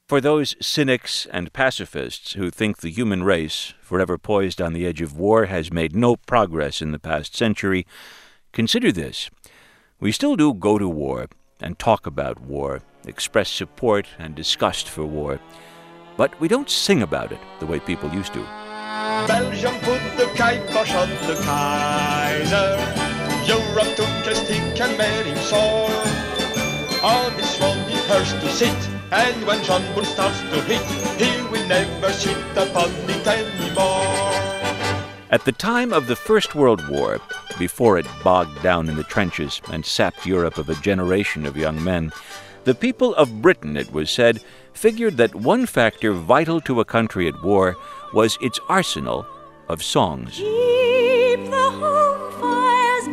For those cynics and pacifists who think the human race, forever poised on the edge of war, has made no progress in the past century, consider this. We still do go to war and talk about war, express support and disgust for war, but we don't sing about it the way people used to. Belgium put the kibosh on the Kaiser. Europe took a stick and made him sore. On his throne he first to sit, and when John Bull starts to hit, he will never sit upon it anymore. At the time of the First World War, before it bogged down in the trenches and sapped Europe of a generation of young men, the people of Britain, it was said, figured that one factor vital to a country at war was its arsenal of songs. Keep the home fires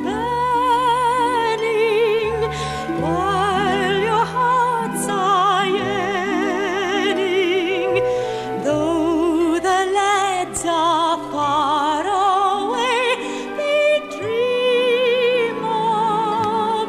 burning while your hearts are yearning. Though the lads are far away, they dream of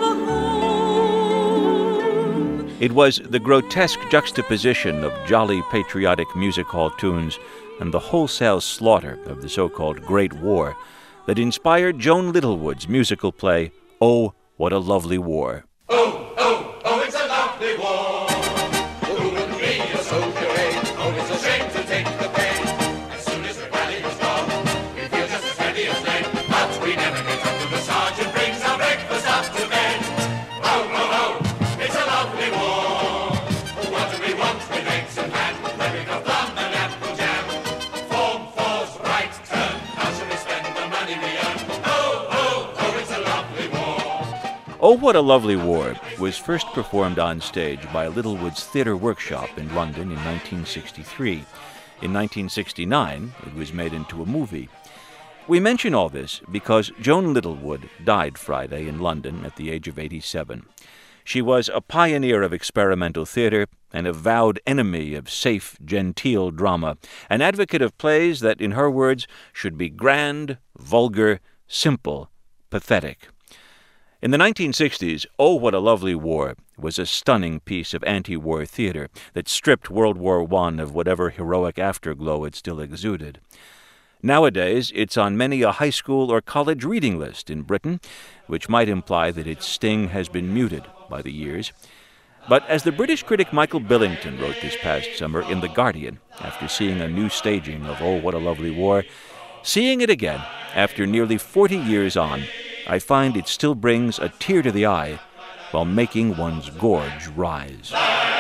home. It was the grotesque juxtaposition of jolly patriotic music hall tunes and the wholesale slaughter of the so-called Great War that inspired Joan Littlewood's musical play, Oh, What a Lovely War. Oh, oh, oh, it's a lovely war. Who wouldn't be a soldier, eh? Oh, it's a shame to take the pain. As soon as the rally is gone, we feel just as ready as lead. But we never get up till the sergeant brings our breakfast up to bed. Oh, oh, oh, it's a lovely war. What do we want with eggs and ham? Living of plum and apple jam. Form, force, right, turn. How shall we spend the money we earn? Oh, oh, oh, it's a lovely war. Oh, What a Lovely War was first performed on stage by Littlewood's Theatre Workshop in London in 1963. In 1969, it was made into a movie. We mention all this because Joan Littlewood died Friday in London at the age of 87. She was a pioneer of experimental theatre, an avowed enemy of safe, genteel drama, an advocate of plays that, in her words, should be grand, vulgar, simple, pathetic. In the 1960s, Oh, What a Lovely War was a stunning piece of anti-war theater that stripped World War I of whatever heroic afterglow it still exuded. Nowadays, it's on many a high school or college reading list in Britain, which might imply that its sting has been muted by the years. But as the British critic Michael Billington wrote this past summer in The Guardian, after seeing a new staging of Oh, What a Lovely War, seeing it again after nearly 40 years on, I find it still brings a tear to the eye while making one's gorge rise.